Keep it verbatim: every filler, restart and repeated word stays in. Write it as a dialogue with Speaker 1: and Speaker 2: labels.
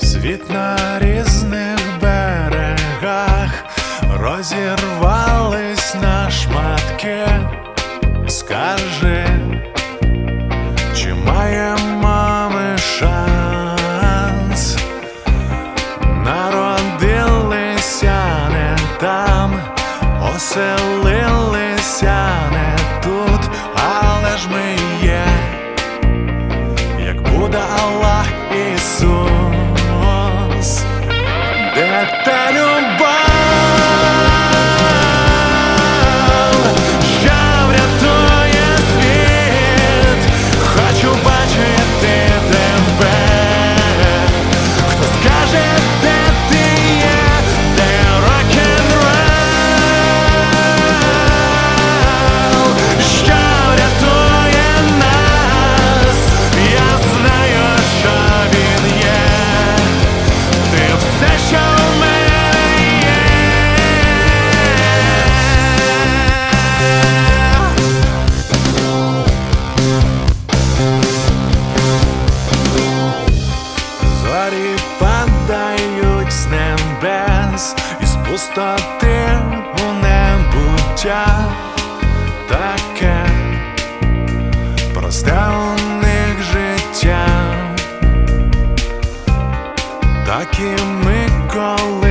Speaker 1: Світ на різних берегах розірвались на шматки. Скажи, чи маємо ми шанс? Народилися не там, оселилися не тут, але ж ми є, як Будда, Аллах, Ісус. Де та любов, що врятує світ? Хочу бачити тебе. Хто скаже, де ти є, де рок-н-рол, що врятує нас? Я знаю, що він є. Ти все, що в мене є. Зорі падають з небес, із пустоти у небуття. Таке просте у них життя. Так і ми коли